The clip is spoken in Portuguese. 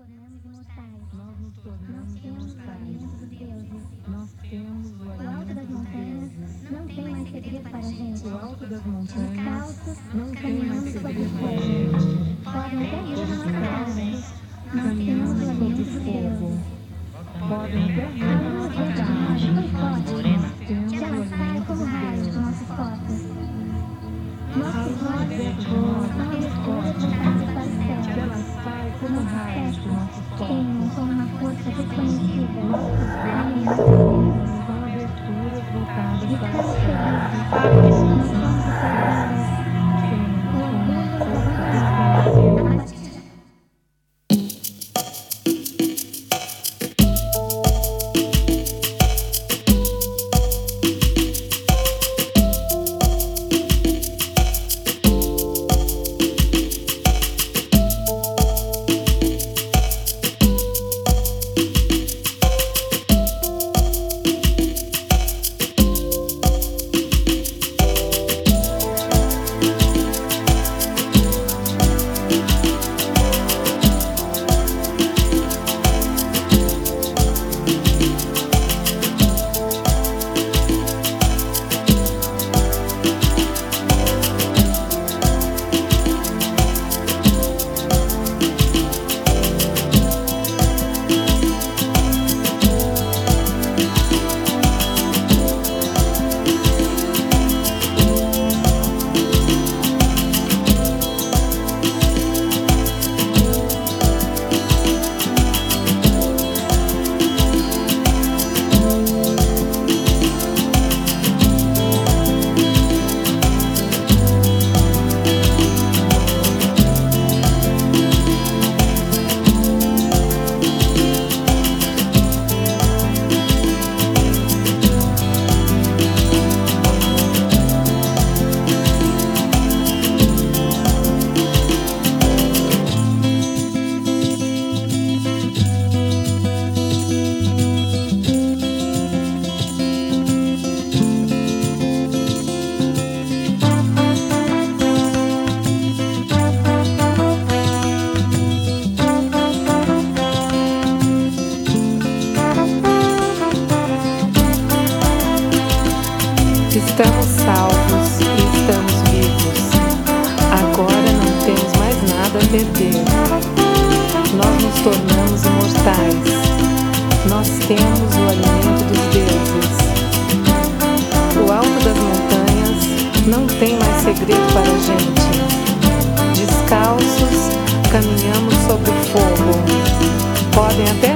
Nós nos tornamos imortais. Nós temos o alimento dos deuses. Não tem mais segredo para a gente. O alto das montanhas Descalços, não tem mais caminhando sobre segredo o para a fogo. gente. Podem até rir das nossas asas. Nós Caminhamos temos o sobre alimento dos fogo. deuses. Podem até rir da A luz nossa verde carne. rocha tão forte Temos que o ela sai alimento como dos raios dos deuses. nossos corpos. Nossos A luz olhos dentro de nós são é tão escuros forte voltados para o que céu. ela sai como Nossos raios pés de nossos queimam corpos. com uma força desconhecida. Nossos Alimento braços dos deuses. são aberturas voltadas E para tão o céu. felizes. Nós somos o Temos o orgulho como da força humanidade. desconhecida. Estamos salvos e estamos vivos. Agora não temos mais nada a perder. Nós nos tornamos imortais. Nós temos o alimento dos deuses. O alto das montanhas não tem mais segredo para a gente. Descalços, caminhamos sobre o fogo. Podem até